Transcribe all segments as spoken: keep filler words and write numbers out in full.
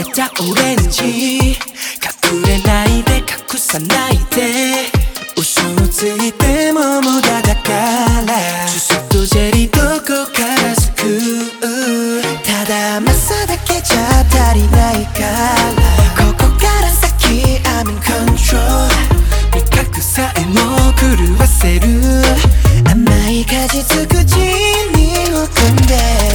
たオレンジ隠れないで隠さないで嘘をついても無駄だからジュスとジェリーどこから救うただ甘さだけじゃ足りないからここから先 I'm in control 味覚さえも狂わせる甘い果実口に含んで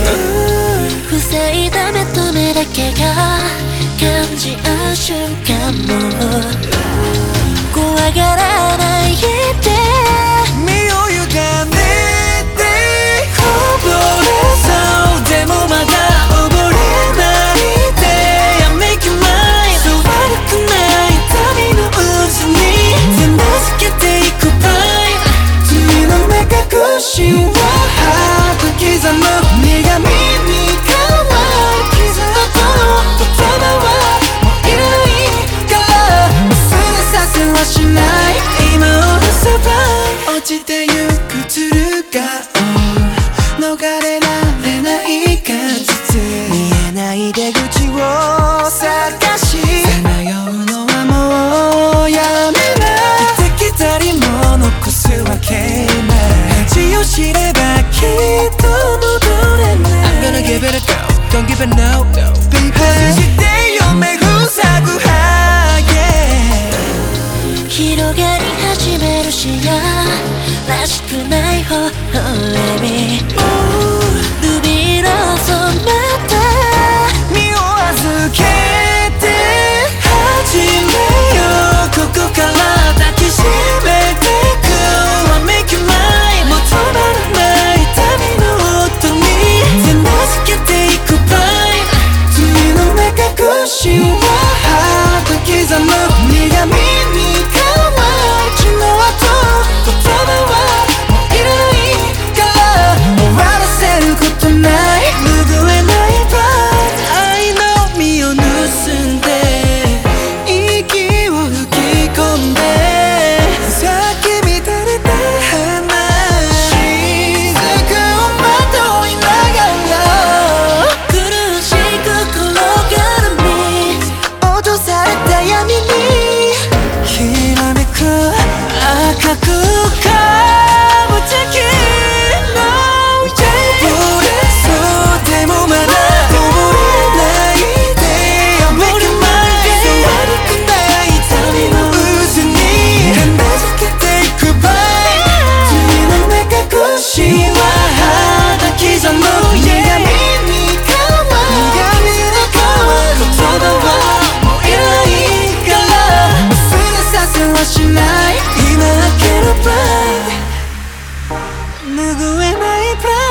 塞いだ目と目だけが感じ合う瞬間も怖がらないで身を委ねてこぼれそうでもまだ溺れないで I make you mine そう悪くない旅の渦に全部つけていく場合君の目隠しはハート刻む苦みに変わる傷跡の言葉はもういらないから忘れさせはしない今を出せば落ちてゆく鶴が逃れられない果実見えない出口を探しさまようのはもうやめないいてきたりも残すわけない恥を知ればきっと戻れない I'm gonna give it a go Don't give it no Baby 信じてよ目塞ぐハー広がり始める視野らしくない微笑みルビー色染まった身を預けて始めようここから抱きしめてく I make you mine もう止まらない旅の音に全部つけていく場合君の目隠しはハート刻む苦みに変わる血の跡言葉はもういらないから終わらせることない拭えない場合愛の実を盗んで息を吹き込んで咲き乱れた花雫をまといながら苦しく転がる身落とされた闇にきらめく赤くかぶ時の溺れそうでもまだ溺れないで I make you mine そう悪くない旅の渦に感づけていく場合君の目隠しはハート刻む苦みに変わる苦みに変わる言葉はもういらないから忘れさせはしない今開ける場合拭えないプライ